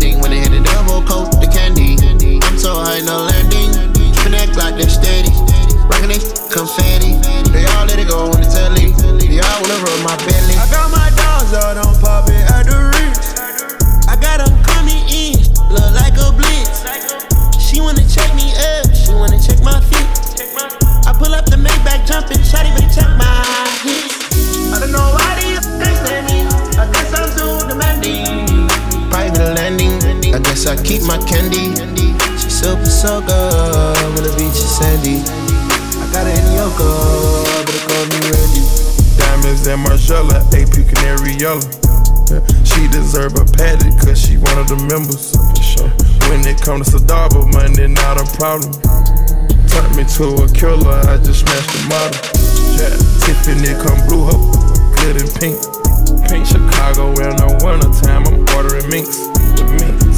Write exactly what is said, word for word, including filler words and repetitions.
landing. When they hit the devil coat, the candy. I'm so high, no landing. Connect like they're steady. Rockin' they confetti. They all let it go on the telly. They all wanna rub my belly. I got my dogs out, don't pop it at the Ritz. I got them coming in, look like a blitz. She wanna check me up, she wanna check my feet. I pull up the Maybach jumping, shawty better check my hits. I don't know why they stand me. I guess I'm too demanding. Private landing, I guess I keep my candy. She super so good when the beach is sandy. I got her in Yoko, better call me Randy. Diamonds and Margiela, A P Canary Yellow. She deserve a patty cause she one of the members. When it comes to Sadaba, money not a problem. Turned me to a killer, I just smashed the model. Yeah, Tiffany come blue hoe, good and pink. Pink Chicago in the winter time, I'm ordering minks.